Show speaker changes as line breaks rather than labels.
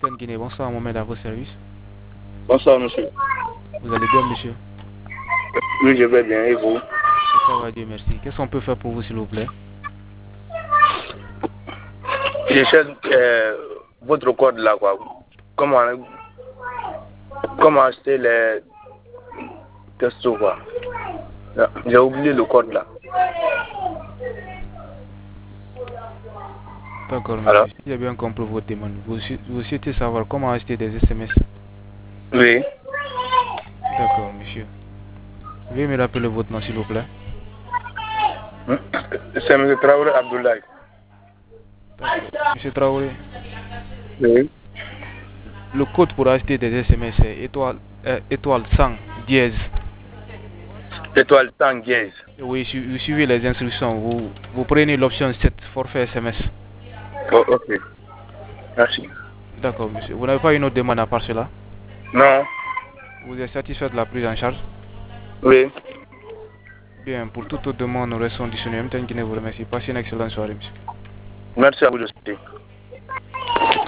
MTN Guinée, bonsoir Mohamed à vos services.
Bonsoir, monsieur.
Vous allez bien, monsieur?
Oui, je vais bien, et vous?
Ça va, Dieu merci. Qu'est-ce qu'on peut faire pour vous, s'il vous plaît?
Je cherche votre code là, quoi. Comment, comment acheter les textos, quoi. J'ai oublié le code là.
D'accord, monsieur.
Alors?
Si j'ai bien compris votre demande, vous souhaitez savoir comment acheter des SMS?
Oui.
D'accord, monsieur. Veuillez me rappeler votre nom, s'il vous plaît.
C'est M. Traoré Abdoulaye.
D'accord. Monsieur Traoré,
Oui.
le code pour acheter des SMS est étoile 100 dièse.
Étoile 115.
Oui, vous suivez les instructions. Vous prenez l'option 7, forfait SMS.
Oh, ok. Merci.
D'accord, monsieur. Vous n'avez pas une autre demande à part cela?
Non.
Vous êtes satisfait de la prise en charge?
Oui.
Bien, pour toute autre demande, nous restons disponibles. MTN Guinée vous remercie. Passez une excellente soirée, monsieur.
Merci à vous aussi.